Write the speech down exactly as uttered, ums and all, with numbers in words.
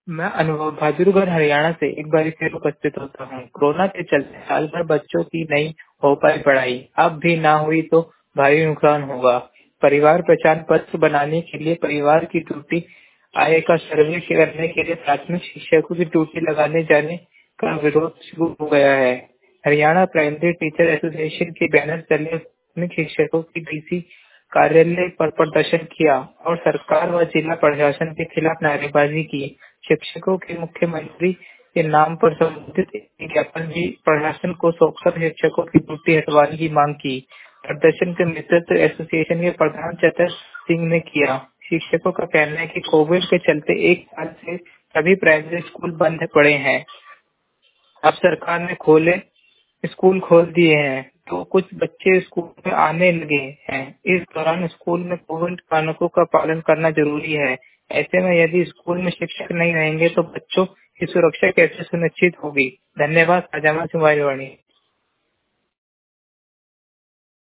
मैं अनुभव बहादुरगढ़ हरियाणा से एक बार फिर उपस्थित होता हूँ। कोरोना के चलते साल भर बच्चों की नहीं हो पाई पढ़ाई, अब भी ना हुई तो भारी नुकसान होगा। परिवार पहचान पत्र बनाने के लिए परिवार की ड्यूटी, आय का सर्वे करने के लिए प्राथमिक शिक्षकों की ड्यूटी लगाने जाने का विरोध शुरू हो गया है। हरियाणा प्राइमरी टीचर एसोसिएशन के बैनर तले प्राथमिक शिक्षकों की डीसी कार्यालय पर प्रदर्शन किया और सरकार व जिला प्रशासन के खिलाफ नारेबाजी की। शिक्षकों के मुख्यमंत्री के नाम पर संबोधित एक ज्ञापन भी प्रशासन को सौंपकर शिक्षकों की ड्यूटी हटवाने की मांग की। प्रदर्शन का नेतृत्व एसोसिएशन के प्रधान चतर सिंह ने किया। शिक्षकों का कहना है कि कोविड के चलते एक साल से सभी प्राइमरी स्कूल बंद पड़े हैं। अब सरकार ने खोले स्कूल खोल दिए हैं तो कुछ बच्चे स्कूल में आने लगे हैं। इस दौरान स्कूल में कोविड कानूनों का पालन करना जरूरी है। ऐसे में यदि स्कूल में शिक्षक नहीं रहेंगे तो बच्चों की सुरक्षा कैसे सुनिश्चित होगी। धन्यवाद। राजामा सिंह वाणी।